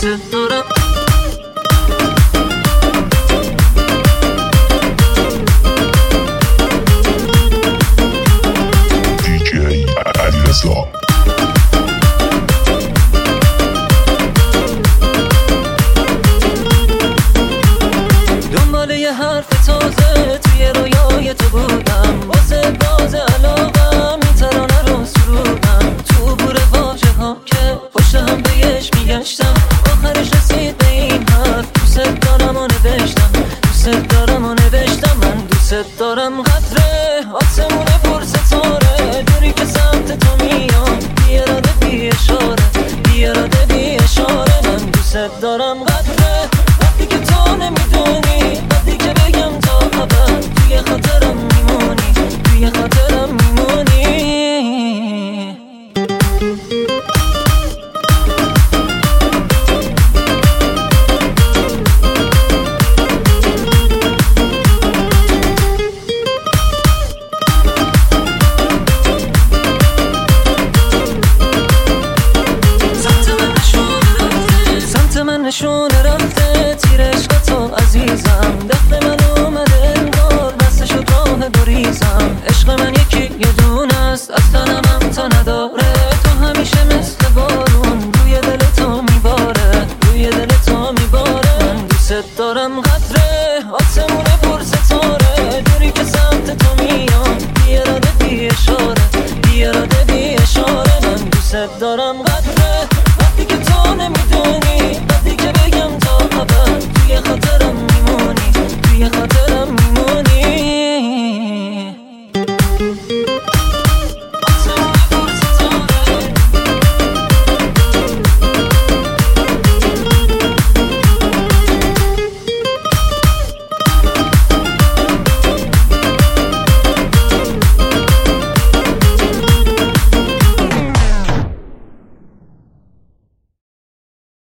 دوست دارم. دیجی علیرضا. دنبال یه حرف تازه توی رویای تو بودم، واسه باز علاقم این ترانه رو سرودم. تو بور واژه ها که پشت هم بهش میگشتم، آخرش رسید به این حرف دوست دارم و نوشتم. دوست دارم و نوشتم. من دوست دارم. قطره آسمون پر ستاره، دوری که سمت تو میاد، بی اراده بی اشاره، بی اراده بی اشاره. من دوست دارم. قطره وقتی که تو نمیدونی، وقتی که بگم تا ابد توی خاطرم میمونی، توی خاطرم میمونی. سمت من نشونه رفته،